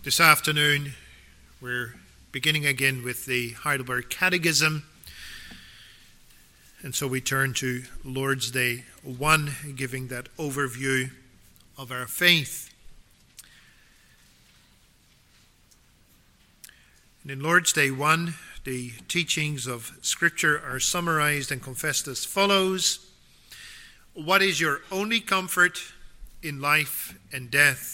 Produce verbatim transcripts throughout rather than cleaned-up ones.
This afternoon, we're beginning again with the Heidelberg Catechism. And so we turn to Lord's Day one, giving that overview of our faith. And in Lord's Day one, the teachings of Scripture are summarized and confessed as follows. What is your only comfort in life and death?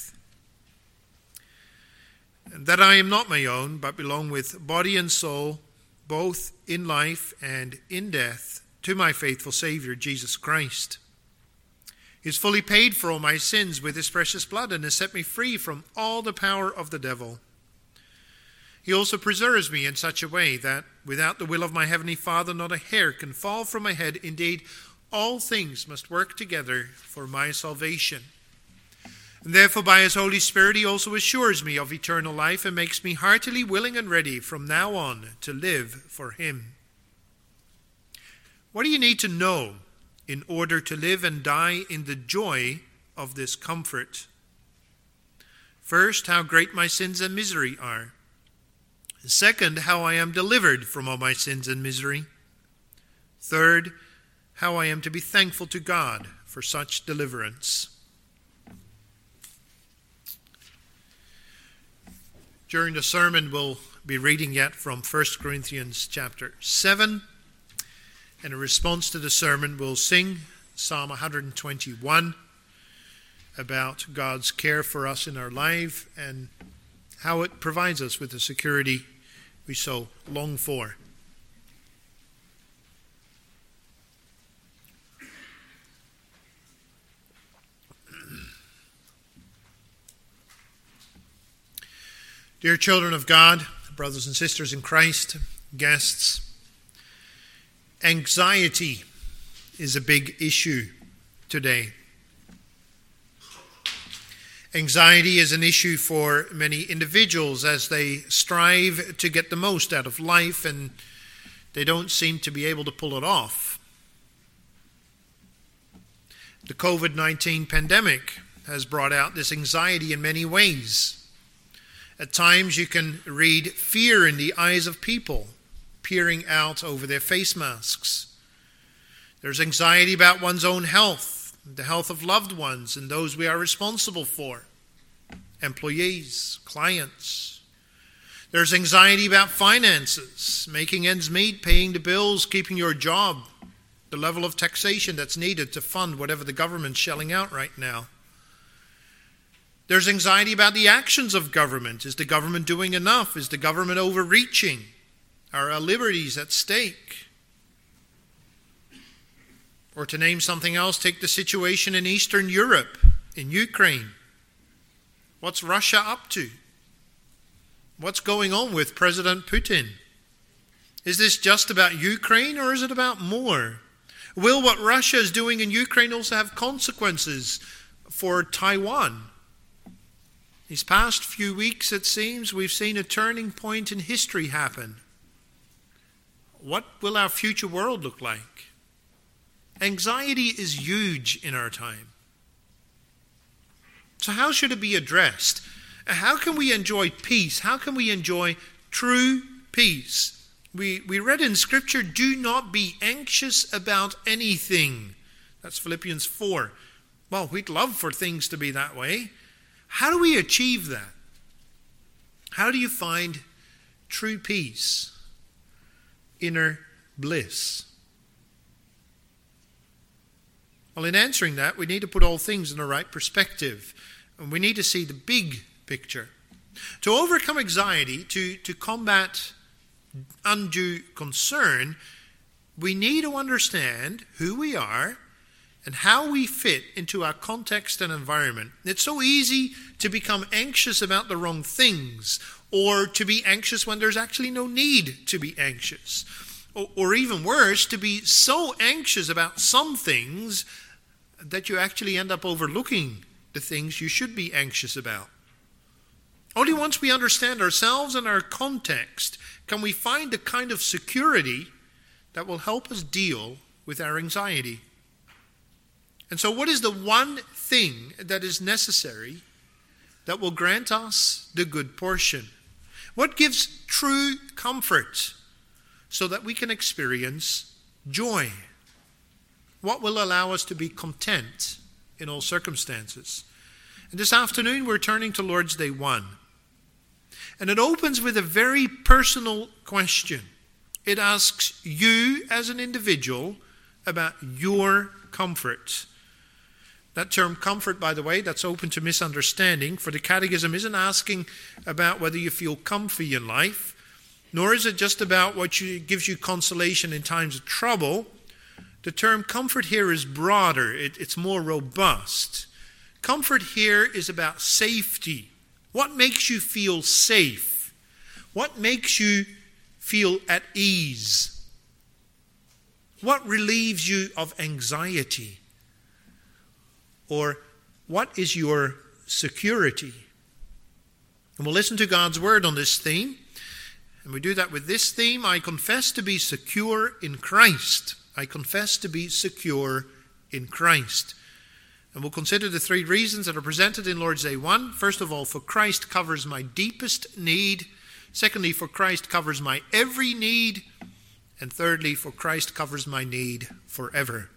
And that I am not my own, but belong with body and soul, both in life and in death, to my faithful Savior, Jesus Christ. He has fully paid for all my sins with his precious blood and has set me free from all the power of the devil. He also preserves me in such a way that without the will of my heavenly Father, not a hair can fall from my head. Indeed, all things must work together for my salvation. And therefore, by his Holy Spirit, he also assures me of eternal life and makes me heartily willing and ready from now on to live for him. What do you need to know in order to live and die in the joy of this comfort? First, how great my sins and misery are. Second, how I am delivered from all my sins and misery. Third, how I am to be thankful to God for such deliverance. During the sermon, we'll be reading yet from First Corinthians chapter seven. And in response to the sermon, we'll sing Psalm one twenty-one about God's care for us in our life and how it provides us with the security we so long for. Dear children of God, brothers and sisters in Christ, guests, anxiety is a big issue today. Anxiety is an issue for many individuals as they strive to get the most out of life and they don't seem to be able to pull it off. The covid nineteen pandemic has brought out this anxiety in many ways. At times you can read fear in the eyes of people peering out over their face masks. There's anxiety about one's own health, the health of loved ones and those we are responsible for, employees, clients. There's anxiety about finances, making ends meet, paying the bills, keeping your job, the level of taxation that's needed to fund whatever the government's shelling out right now. There's anxiety about the actions of government. Is the government doing enough? Is the government overreaching? Are our liberties at stake? Or to name something else, take the situation in Eastern Europe, in Ukraine. What's Russia up to? What's going on with President Putin? Is this just about Ukraine or is it about more? Will what Russia is doing in Ukraine also have consequences for Taiwan? These past few weeks, it seems, we've seen a turning point in history happen. What will our future world look like? Anxiety is huge in our time. So how should it be addressed? How can we enjoy peace? How can we enjoy true peace? We, we read in Scripture, do not be anxious about anything. That's Philippians four. Well, we'd love for things to be that way. How do we achieve that? How do you find true peace, inner bliss? Well, in answering that, we need to put all things in the right perspective. And we need to see the big picture. To overcome anxiety, to, to combat undue concern, we need to understand who we are and how we fit into our context and environment. It's so easy to become anxious about the wrong things, or to be anxious when there's actually no need to be anxious. Or, or even worse, to be so anxious about some things that you actually end up overlooking the things you should be anxious about. Only once we understand ourselves and our context can we find the kind of security that will help us deal with our anxiety. And so what is the one thing that is necessary that will grant us the good portion? What gives true comfort so that we can experience joy? What will allow us to be content in all circumstances? And this afternoon we're turning to Lord's Day one. And it opens with a very personal question. It asks you as an individual about your comfort. That term comfort, by the way, that's open to misunderstanding, for the Catechism isn't asking about whether you feel comfy in life, nor is it just about what you, gives you consolation in times of trouble. The term comfort here is broader. It, it's more robust. Comfort here is about safety. What makes you feel safe? What makes you feel at ease? What relieves you of anxiety? Or what is your security? And we'll listen to God's word on this theme. And we do that with this theme: I confess to be secure in Christ. I confess to be secure in Christ. And we'll consider the three reasons that are presented in Lord's Day one. First of all, for Christ covers my deepest need. Secondly, for Christ covers my every need. And thirdly, for Christ covers my need forever.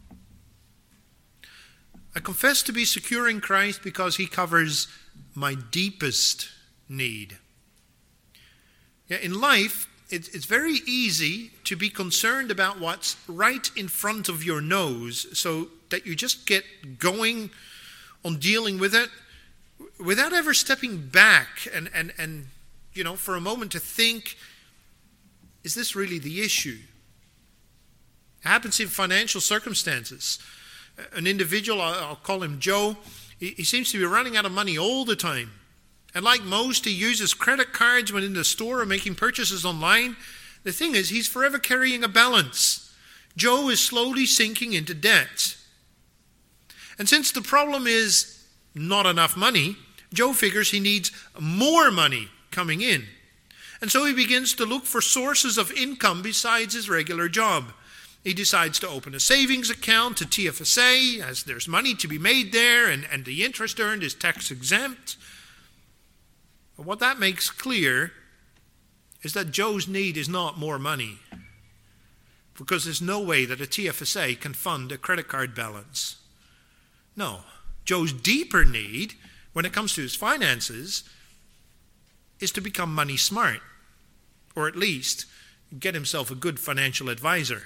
I confess to be secure in Christ because he covers my deepest need. Yeah, in life, it's, it's very easy to be concerned about what's right in front of your nose, so that you just get going on dealing with it without ever stepping back and, and, and you know, for a moment to think, is this really the issue? It happens in financial circumstances. An individual, I'll call him Joe, he seems to be running out of money all the time. And like most, he uses credit cards when in the store or making purchases online. The thing is, he's forever carrying a balance. Joe is slowly sinking into debt. And since the problem is not enough money, Joe figures he needs more money coming in. And so he begins to look for sources of income besides his regular job. He decides to open a savings account, a T F S A, as there's money to be made there, and, and the interest earned is tax exempt. But what that makes clear is that Joe's need is not more money, because there's no way that a T F S A can fund a credit card balance. No, Joe's deeper need, when it comes to his finances, is to become money smart, or at least get himself a good financial advisor.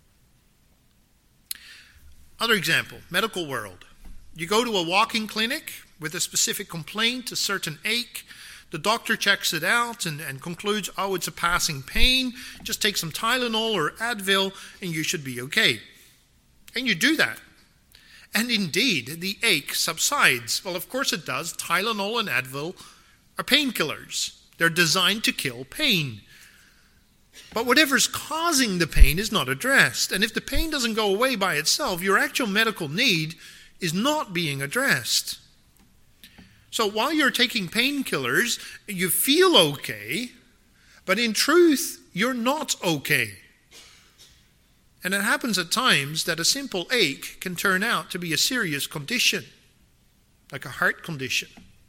Other example, medical world. You go to a walking clinic with a specific complaint, a certain ache. The doctor checks it out and, and concludes, oh, it's a passing pain. Just take some Tylenol or Advil and you should be okay. And you do that. And indeed, the ache subsides. Well, of course it does. Tylenol and Advil are painkillers. They're designed to kill pain. But whatever's causing the pain is not addressed. And if the pain doesn't go away by itself, your actual medical need is not being addressed. So while you're taking painkillers, you feel okay, but in truth, you're not okay. And it happens at times that a simple ache can turn out to be a serious condition, like a heart condition.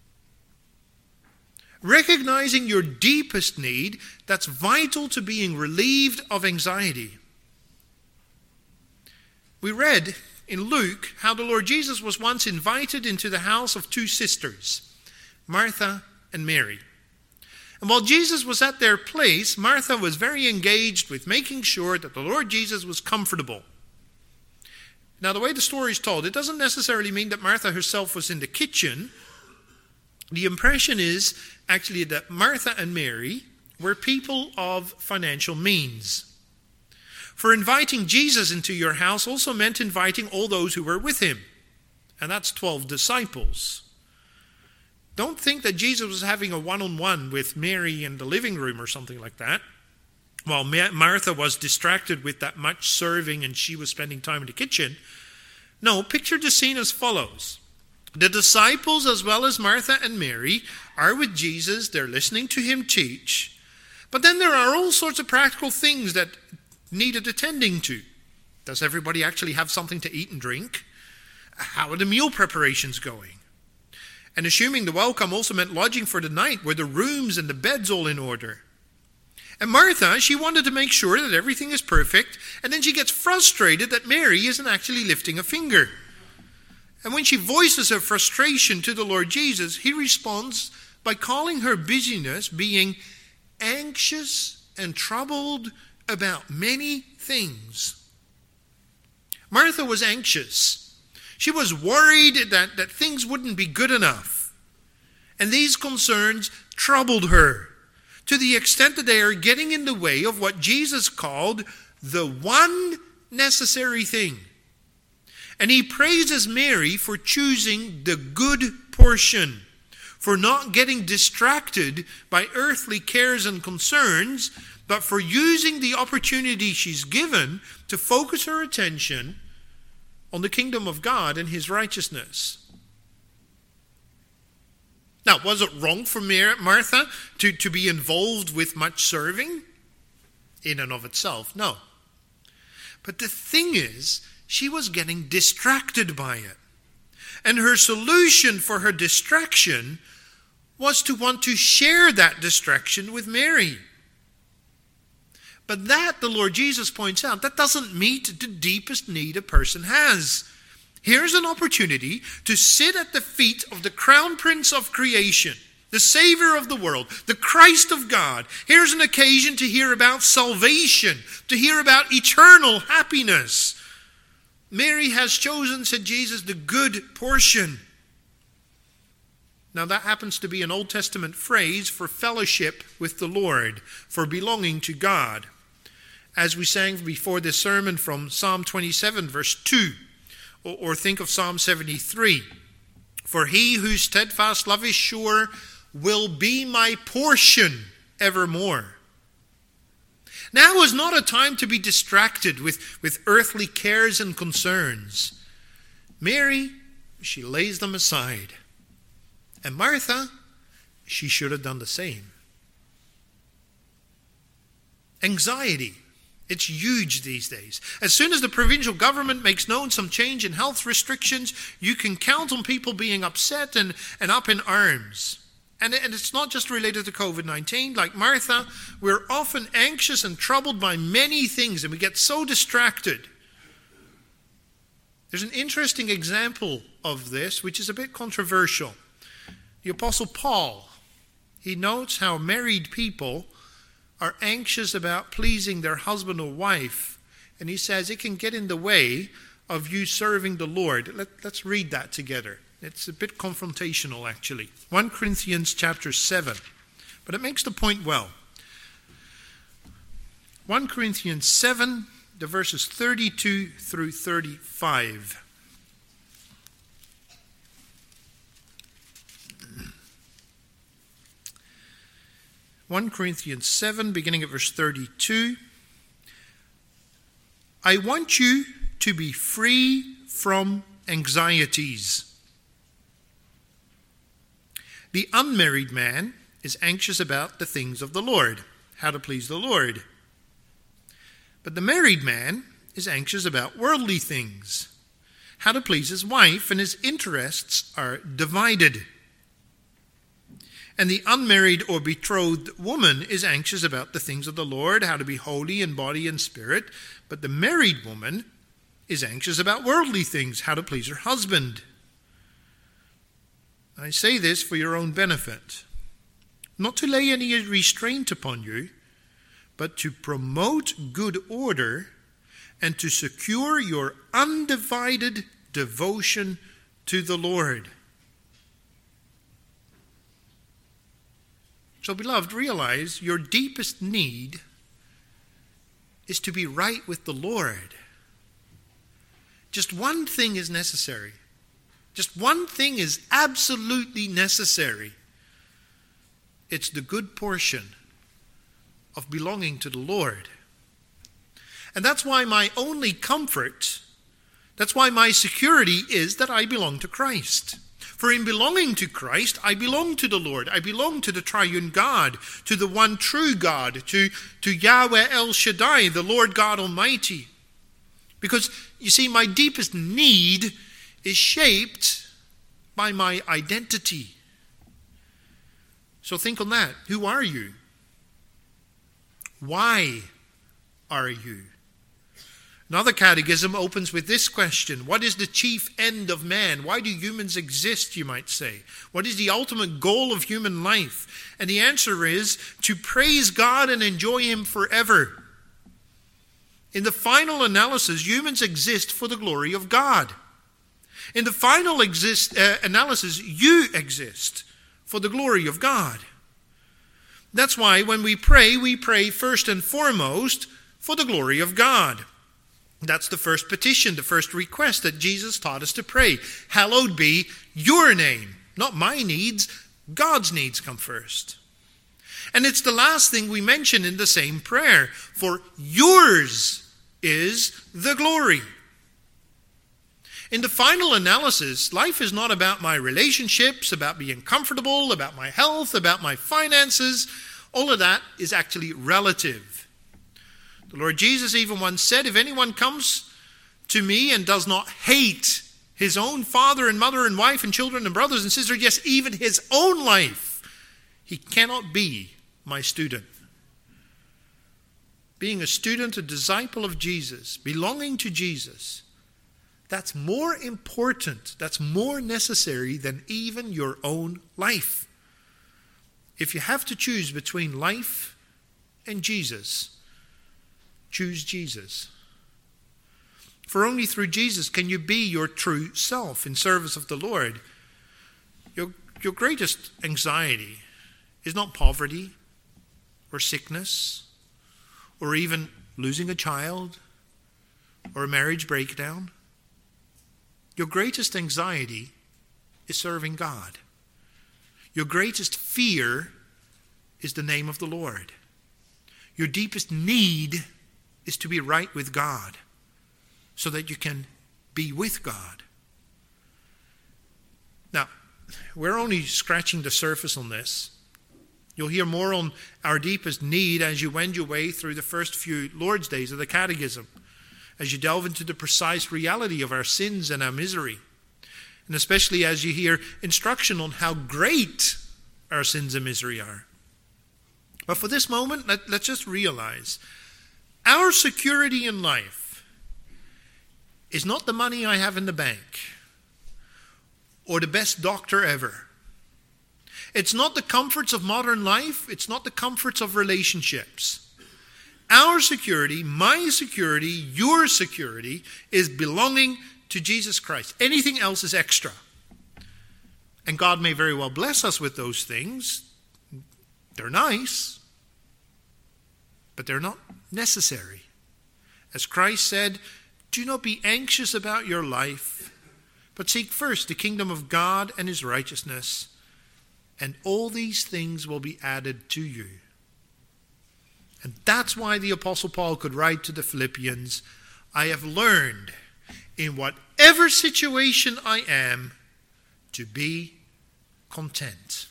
Recognizing your deepest need, that's vital to being relieved of anxiety. We read in Luke how the Lord Jesus was once invited into the house of two sisters, Martha and Mary. And while Jesus was at their place, Martha was very engaged with making sure that the Lord Jesus was comfortable. Now, the way the story is told, it doesn't necessarily mean that Martha herself was in the kitchen. The impression is actually that Martha and Mary were people of financial means. For inviting Jesus into your house also meant inviting all those who were with him. And that's twelve disciples. Don't think that Jesus was having a one-on-one with Mary in the living room or something like that, while Martha was distracted with that much serving and she was spending time in the kitchen. No, picture the scene as follows. The disciples, as well as Martha and Mary, are with Jesus. They're listening to him teach. But then there are all sorts of practical things that needed attending to. Does everybody actually have something to eat and drink? How are the meal preparations going? And assuming the welcome also meant lodging for the night, were the rooms and the beds all in order? And Martha, she wanted to make sure that everything is perfect, and then she gets frustrated that Mary isn't actually lifting a finger. And when she voices her frustration to the Lord Jesus, he responds by calling her busyness being anxious and troubled about many things. Martha was anxious. She was worried that, that things wouldn't be good enough. And these concerns troubled her to the extent that they are getting in the way of what Jesus called the one necessary thing. And he praises Mary for choosing the good portion, for not getting distracted by earthly cares and concerns, but for using the opportunity she's given to focus her attention on the kingdom of God and his righteousness. Now, was it wrong for Martha to, to be involved with much serving? In and of itself, no. But the thing is, she was getting distracted by it. And her solution for her distraction was to want to share that distraction with Mary. But that, the Lord Jesus points out, that doesn't meet the deepest need a person has. Here's an opportunity to sit at the feet of the crown prince of creation, the Savior of the world, the Christ of God. Here's an occasion to hear about salvation, to hear about eternal happiness. Mary has chosen, said Jesus, the good portion. Now that happens to be an Old Testament phrase for fellowship with the Lord, for belonging to God. As we sang before this sermon from Psalm twenty-seven, verse two, or, or think of Psalm seventy-three. For he whose steadfast love is sure will be my portion evermore. Now is not a time to be distracted with, with earthly cares and concerns. Mary, she lays them aside. And Martha, she should have done the same. Anxiety. It's huge these days. As soon as the provincial government makes known some change in health restrictions, you can count on people being upset and, and up in arms. And, and it's not just related to covid nineteen. Like Martha, we're often anxious and troubled by many things, and we get so distracted. There's an interesting example of this, which is a bit controversial. The Apostle Paul, he notes how married people are anxious about pleasing their husband or wife. And he says it can get in the way of you serving the Lord. Let, let's read that together. It's a bit confrontational, actually. First Corinthians chapter seven. But it makes the point well. First Corinthians seven, the verses thirty-two through thirty-five. First Corinthians seven, beginning at verse thirty-two. I want you to be free from anxieties. The unmarried man is anxious about the things of the Lord, how to please the Lord. But the married man is anxious about worldly things, how to please his wife, and his interests are divided. And the unmarried or betrothed woman is anxious about the things of the Lord, how to be holy in body and spirit. But the married woman is anxious about worldly things, how to please her husband. I say this for your own benefit, not to lay any restraint upon you, but to promote good order and to secure your undivided devotion to the Lord. So, beloved, realize your deepest need is to be right with the Lord. Just one thing is necessary. Just one thing is absolutely necessary. It's the good portion of belonging to the Lord. And that's why my only comfort, that's why my security is that I belong to Christ. For in belonging to Christ, I belong to the Lord. I belong to the triune God, to the one true God, to, to Yahweh El Shaddai, the Lord God Almighty. Because, you see, my deepest need is shaped by my identity. So think on that. Who are you? Why are you? Another catechism opens with this question: what is the chief end of man? Why do humans exist, you might say? What is the ultimate goal of human life? And the answer is to praise God and enjoy Him forever. In the final analysis, humans exist for the glory of God. In the final exist, uh, analysis, you exist for the glory of God. That's why when we pray, we pray first and foremost for the glory of God. That's the first petition, the first request that Jesus taught us to pray. Hallowed be your name. Not my needs, God's needs come first. And it's the last thing we mention in the same prayer. For yours is the glory. In the final analysis, life is not about my relationships, about being comfortable, about my health, about my finances. All of that is actually relative. The Lord Jesus even once said, if anyone comes to me and does not hate his own father and mother and wife and children and brothers and sisters, yes, even his own life, he cannot be my student. Being a student, a disciple of Jesus, belonging to Jesus, that's more important, that's more necessary than even your own life. If you have to choose between life and Jesus, choose Jesus. For only through Jesus can you be your true self in service of the Lord. Your, your greatest anxiety is not poverty or sickness or even losing a child or a marriage breakdown. Your greatest anxiety is serving God. Your greatest fear is the name of the Lord. Your deepest need is to be right with God so that you can be with God. Now, we're only scratching the surface on this. You'll hear more on our deepest need as you wend your way through the first few Lord's Days of the Catechism, as you delve into the precise reality of our sins and our misery, and especially as you hear instruction on how great our sins and misery are. But for this moment, let, let's just realize our security in life is not the money I have in the bank or the best doctor ever. It's not the comforts of modern life. It's not the comforts of relationships. Our security, my security, your security is belonging to Jesus Christ. Anything else is extra. And God may very well bless us with those things. They're nice, but they're not necessary. As Christ said, do not be anxious about your life, but seek first the kingdom of God and His righteousness, and all these things will be added to you. And that's why the Apostle Paul could write to the Philippians, I have learned in whatever situation I am to be content.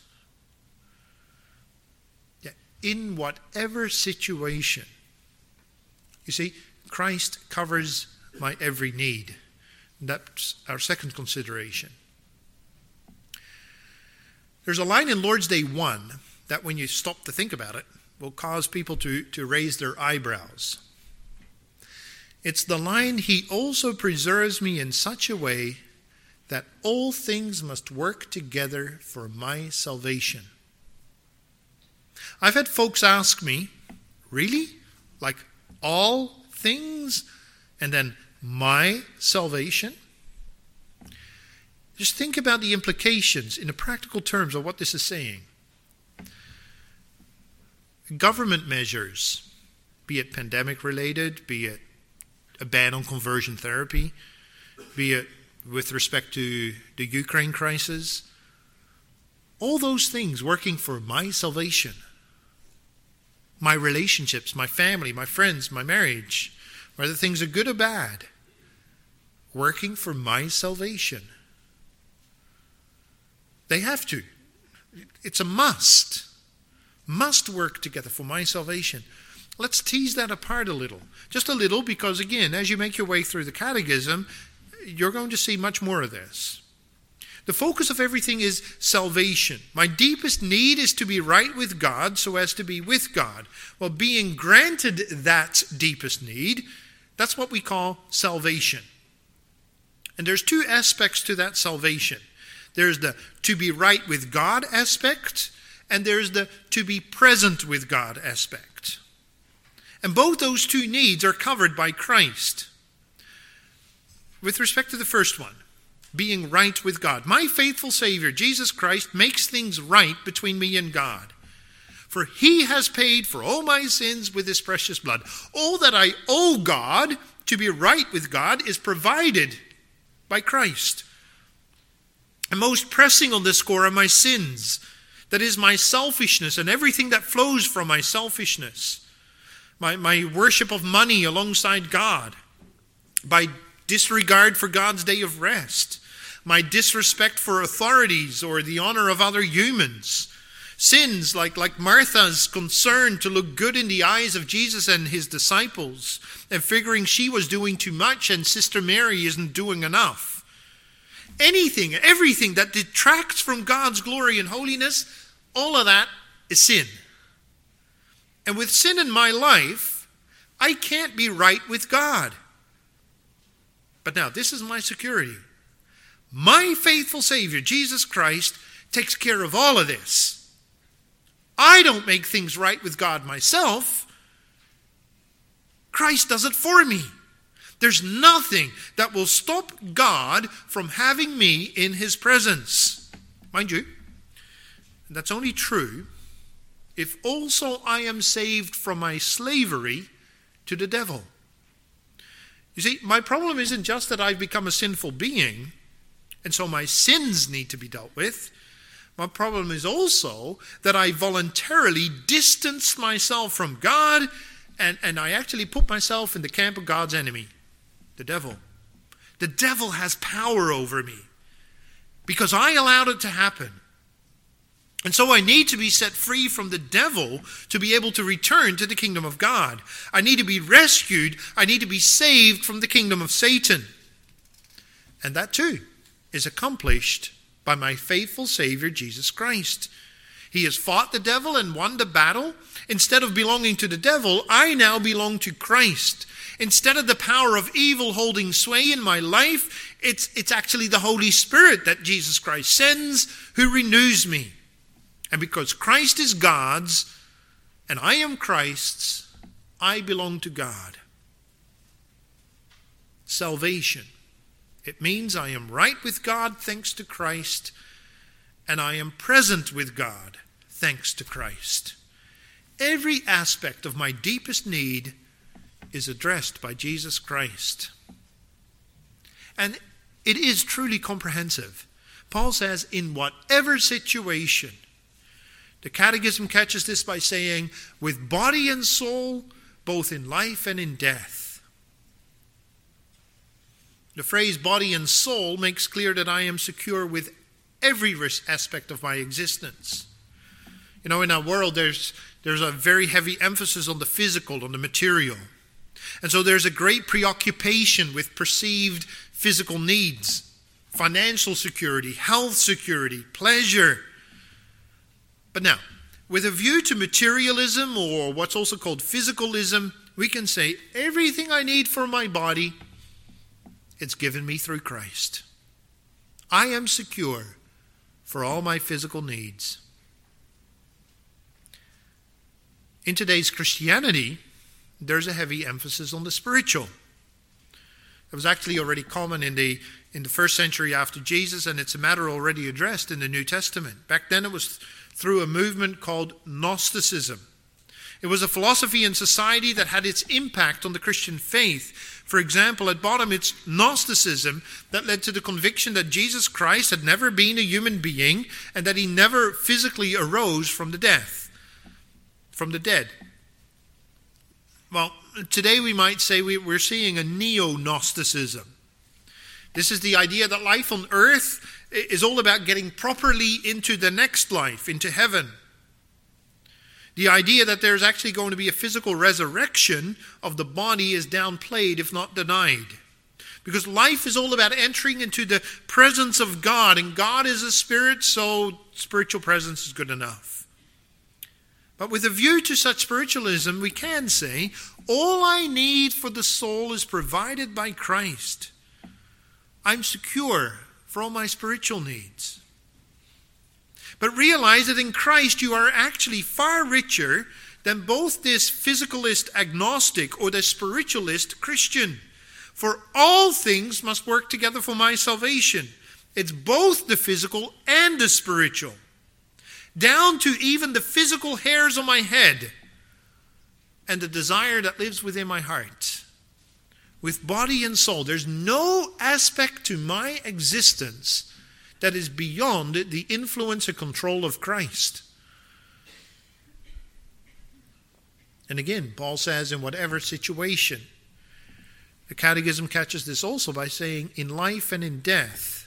Yeah, in whatever situation. You see, Christ covers my every need. That's our second consideration. There's a line in Lord's Day one that when you stop to think about it, will cause people to, to raise their eyebrows. It's the line, He also preserves me in such a way that all things must work together for my salvation. I've had folks ask me, really? Like all things? And then my salvation? Just think about the implications in the practical terms of what this is saying. Government measures, be it pandemic related, be it a ban on conversion therapy, be it with respect to the Ukraine crisis, all those things working for my salvation, my relationships, my family, my friends, my marriage, whether things are good or bad, working for my salvation. They have to. It's a must. Must work together for my salvation. Let's tease that apart a little. Just a little, because again, as you make your way through the catechism, you're going to see much more of this. The focus of everything is salvation. My deepest need is to be right with God so as to be with God. Well, being granted that deepest need, that's what we call salvation. And there's two aspects to that salvation. There's the to be right with God aspect, and there's the to be present with God aspect. And both those two needs are covered by Christ. With respect to the first one, being right with God, my faithful Savior, Jesus Christ, makes things right between me and God. For he has paid for all my sins with his precious blood. All that I owe God to be right with God is provided by Christ. And most pressing on this score are my sins. That is my selfishness and everything that flows from my selfishness. My, my worship of money alongside God. My disregard for God's day of rest. My disrespect for authorities or the honor of other humans. Sins like, like Martha's concern to look good in the eyes of Jesus and his disciples, and figuring she was doing too much and Sister Mary isn't doing enough. Anything, everything that detracts from God's glory and holiness, all of that is sin. And with sin in my life, I can't be right with God. But now, this is my security. My faithful Savior, Jesus Christ, takes care of all of this. I don't make things right with God myself. Christ does it for me. There's nothing that will stop God from having me in his presence. Mind you, that's only true if also I am saved from my slavery to the devil. You see, my problem isn't just that I've become a sinful being, and so my sins need to be dealt with. My problem is also that I voluntarily distance myself from God, and, and I actually put myself in the camp of God's enemy, the devil. The devil has power over me because I allowed it to happen. And so I need to be set free from the devil to be able to return to the kingdom of God. I need to be rescued. I need to be saved from the kingdom of Satan. And that too is accomplished by my faithful Savior, Jesus Christ. He has fought the devil and won the battle. Instead of belonging to the devil, I now belong to Christ. Instead of the power of evil holding sway in my life, it's, it's actually the Holy Spirit that Jesus Christ sends who renews me. And because Christ is God's and I am Christ's, I belong to God. Salvation. It means I am right with God thanks to Christ, and I am present with God thanks to Christ. Every aspect of my deepest need is addressed by Jesus Christ. And it is truly comprehensive. Paul says, in whatever situation. The Catechism catches this by saying, with body and soul, both in life and in death. The phrase body and soul makes clear that I am secure with every aspect of my existence. You know, in our world, there's, there's a very heavy emphasis on the physical, on the material. And so there's a great preoccupation with perceived physical needs, financial security, health security, pleasure. But now, with a view to materialism, or what's also called physicalism, we can say everything I need for my body, it's given me through Christ. I am secure for all my physical needs. In today's Christianity, there's a heavy emphasis on the spiritual. It was actually already common in the in the first century after Jesus, and it's a matter already addressed in the New Testament. Back then it was through a movement called Gnosticism. It was a philosophy and society that had its impact on the Christian faith. For example, at bottom, it's Gnosticism that led to the conviction that Jesus Christ had never been a human being and that he never physically arose from the death, from the dead. Well, today we might say we're seeing a neo-Gnosticism. This is the idea that life on earth is all about getting properly into the next life, into heaven. The idea that there's actually going to be a physical resurrection of the body is downplayed, if not denied. Because life is all about entering into the presence of God. And God is a spirit, so spiritual presence is good enough. But with a view to such spiritualism, we can say, all I need for the soul is provided by Christ. I'm secure for all my spiritual needs. But realize that in Christ you are actually far richer than both this physicalist agnostic or the spiritualist Christian. For all things must work together for my salvation. It's both the physical and the spiritual. Down to even the physical hairs on my head and the desire that lives within my heart. With body and soul, there's no aspect to my existence that is beyond the influence and control of Christ. And again, Paul says, in whatever situation. The Catechism catches this also by saying, in life and in death.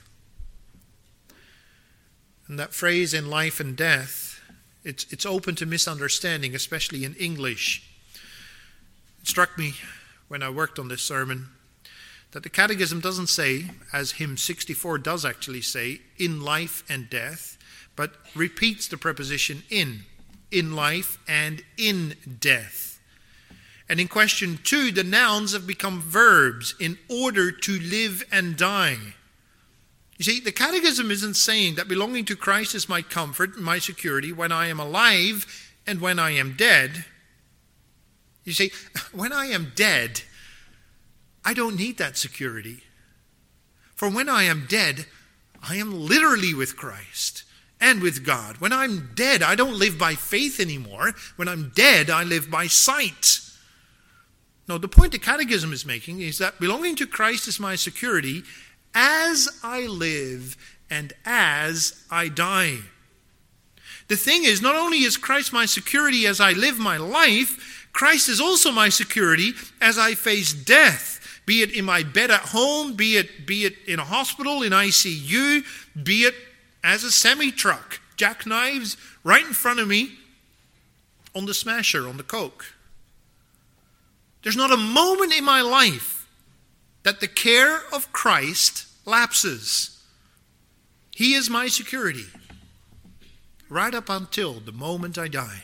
And that phrase, in life and death, it's, it's open to misunderstanding, especially in English. It struck me when I worked on this sermon that the Catechism doesn't say, as hymn sixty-four does actually say, in life and death, but repeats the preposition in, in life and in death. And in question two, the nouns have become verbs, in order to live and die. You see, the Catechism isn't saying that belonging to Christ is my comfort and my security when I am alive and when I am dead. You see, when I am dead, I don't need that security. For when I am dead, I am literally with Christ and with God. When I'm dead, I don't live by faith anymore. When I'm dead, I live by sight. No, the point the Catechism is making is that belonging to Christ is my security as I live and as I die. The thing is, not only is Christ my security as I live my life, Christ is also my security as I face death. Be it in my bed at home, be it, be it in a hospital, in I C U, be it as a semi-truck, jackknives right in front of me on the smasher, on the coke. There's not a moment in my life that the care of Christ lapses. He is my security right up until the moment I die.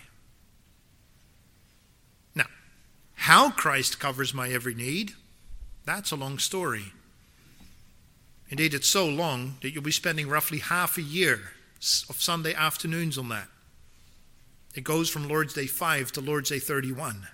Now, how Christ covers my every need, that's a long story. Indeed, it's so long that you'll be spending roughly half a year of Sunday afternoons on that. It goes from Lord's Day five to Lord's Day thirty-one.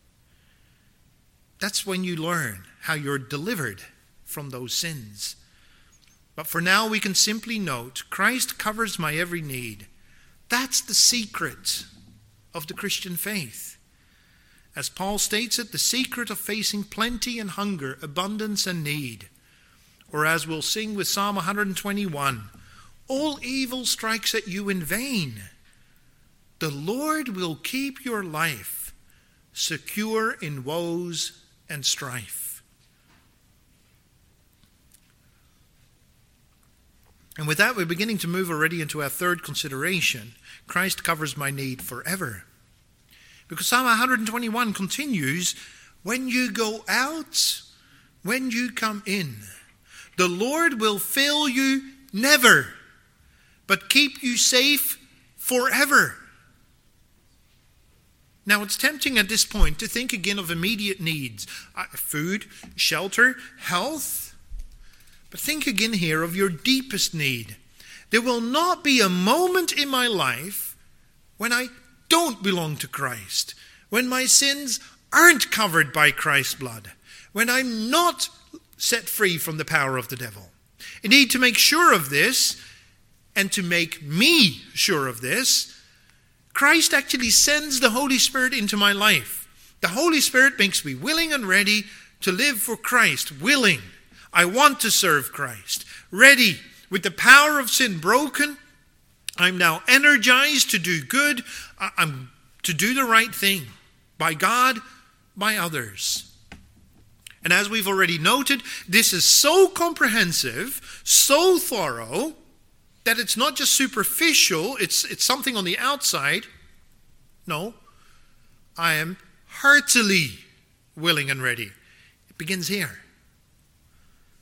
That's when you learn how you're delivered from those sins. But for now, we can simply note, Christ covers my every need. That's the secret of the Christian faith. As Paul states it, the secret of facing plenty and hunger, abundance and need. Or as we'll sing with Psalm one twenty-one, all evil strikes at you in vain. The Lord will keep your life secure in woes and strife. And with that, we're beginning to move already into our third consideration. Christ covers my need forever. Because Psalm one twenty-one continues, when you go out, when you come in, the Lord will fail you never, but keep you safe forever. Now, it's tempting at this point to think again of immediate needs, uh, food, shelter, health. But think again here of your deepest need. There will not be a moment in my life when I don't belong to Christ, when my sins aren't covered by Christ's blood, when I'm not set free from the power of the devil. Indeed, to make sure of this, and to make me sure of this, Christ actually sends the Holy Spirit into my life. The Holy Spirit makes me willing and ready to live for Christ. Willing. I want to serve Christ. Ready. With the power of sin broken, I'm now energized to do good. I'm to do the right thing. By God, by others. And as we've already noted, this is so comprehensive, so thorough, that it's not just superficial, it's, it's something on the outside. No, I am heartily willing and ready. It begins here.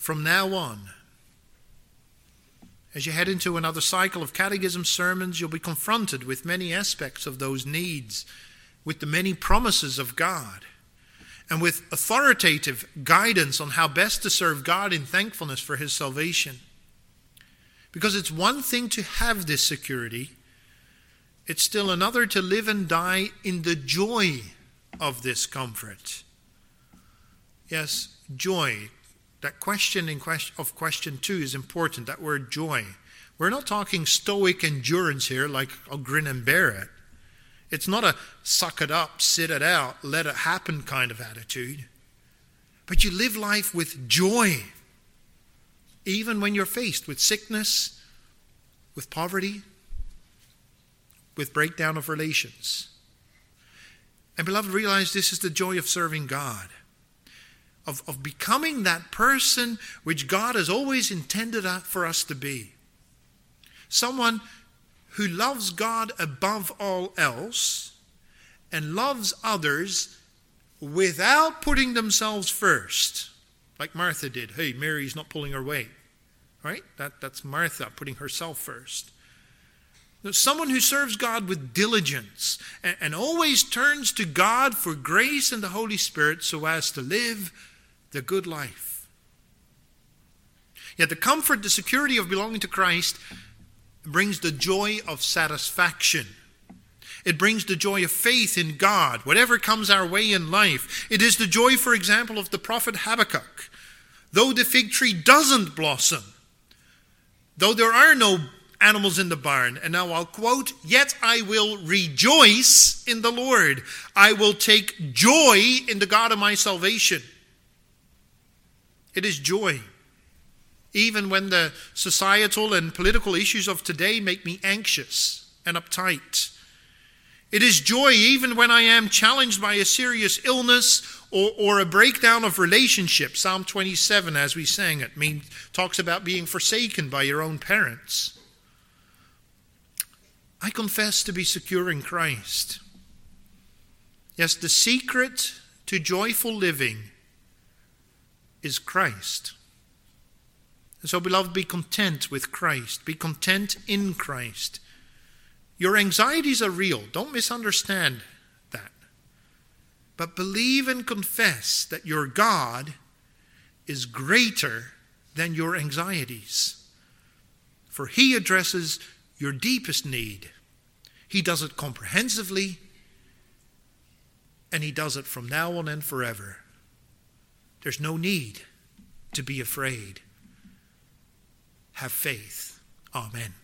from now on. As you head into another cycle of catechism sermons, you'll be confronted with many aspects of those needs, with the many promises of God, and with authoritative guidance on how best to serve God in thankfulness for his salvation. Because it's one thing to have this security, it's still another to live and die in the joy of this comfort. Yes, joy. That question in question of question two is important, that word joy. We're not talking stoic endurance here, like I'll grin and bear it. It's not a suck it up, sit it out, let it happen kind of attitude. But you live life with joy, even when you're faced with sickness, with poverty, with breakdown of relations. And beloved, realize this is the joy of serving God. Of, of becoming that person which God has always intended for us to be. Someone who loves God above all else and loves others without putting themselves first. Like Martha did. Hey, Mary's not pulling her weight. Right? That, that's Martha putting herself first. Someone who serves God with diligence and, and always turns to God for grace and the Holy Spirit so as to live the good life. Yet the comfort, the security of belonging to Christ brings the joy of satisfaction. It brings the joy of faith in God, whatever comes our way in life. It is the joy, for example, of the prophet Habakkuk. Though the fig tree doesn't blossom, though there are no animals in the barn, and now I'll quote, "Yet I will rejoice in the Lord. I will take joy in the God of my salvation." It is joy, even when the societal and political issues of today make me anxious and uptight. It is joy, even when I am challenged by a serious illness or, or a breakdown of relationship. Psalm twenty-seven, as we sang it, mean, talks about being forsaken by your own parents. I confess to be secure in Christ. Yes, the secret to joyful living is Christ. And so, beloved, be content with Christ. Be content in Christ. Your anxieties are real. Don't misunderstand that. But believe and confess that your God is greater than your anxieties. For he addresses your deepest need. He does it comprehensively, and he does it from now on and forever. There's no need to be afraid. Have faith. Amen.